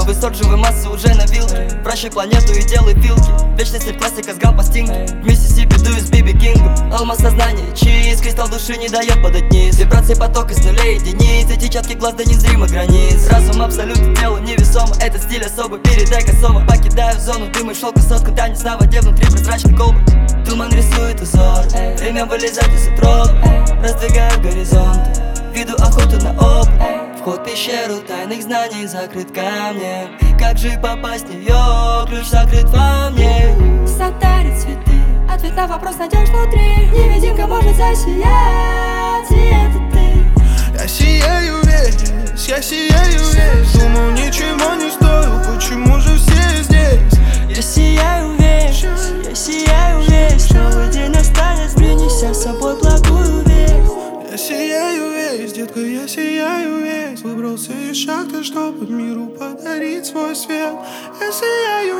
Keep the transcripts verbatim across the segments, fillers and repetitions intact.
высот живой массы уже на вилке. Прощай планету и делай пилки. Вечный стиль классика с грамм-пластинки. В Миссисипи дую с Биби Кингом. Алмаз сознания чист, кристалл души не дает падать низ. Вибрации поток из нулей единиц. Эти четкий глаз до незримых границ. Разум абсолютно тело невесомо. Этот стиль особый, передай косово. Покидаю зону дыма и шелка сотка. Танец на воде внутри прозрачной колбы. Туман рисует узор, время вылезать из утроb. Раздвигаю горизонт, веду охоту на об. Вход в пещеру тайных знаний закрыт камнем. Как же попасть в нее, ключ закрыт во мне. Сад дарит цветы, ответ на вопрос найдешь внутри. Невидимка может засиять, и это ты. Я сияю весь, я сияю весь. Думал, ничего не стою, почему же все здесь? Я сияю весь, я сияю весь. Новый день настанет, принеся с собой благую весть. Я сияю весь, детка, я сияю весь. Выбрался из шахты, чтобы миру подарить свой свет. Я сияю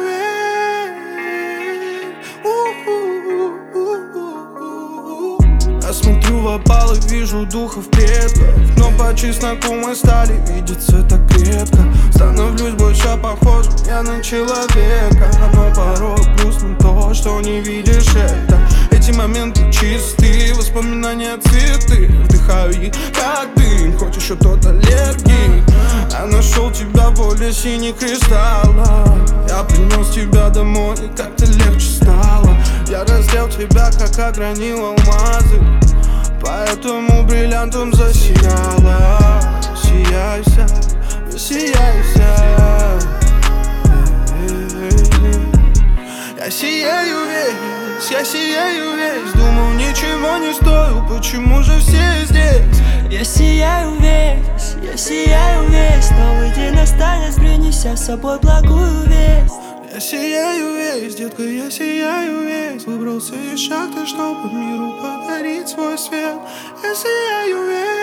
весь. Я смотрю в опал и вижу духов предков. Но по чесноку мы стали видеться так редко. Становлюсь больше похожим я на человека. Но порой грустно то, что не видишь это. Эти моменты чистые, воспоминания цветы. Вдыхаю их как дым, хоть еще тот аллергик. Я нашел тебя в поле синих кристаллов. Я принес тебя домой, и как-то легче стало. Я раздел тебя, как огранил алмазы. Поэтому бриллиантом засияла. Сияйся, сияйся. Я сияю весь, я сияю весь. Думал, ничего не стою, почему же все здесь? Я сияю весь, я сияю весь. Новый день настанет, принеся с собой благую весть. Я сияю весь, детка, я сияю весь. Выбрался из шахты, чтобы миру подарить свой свет. Я сияю весь.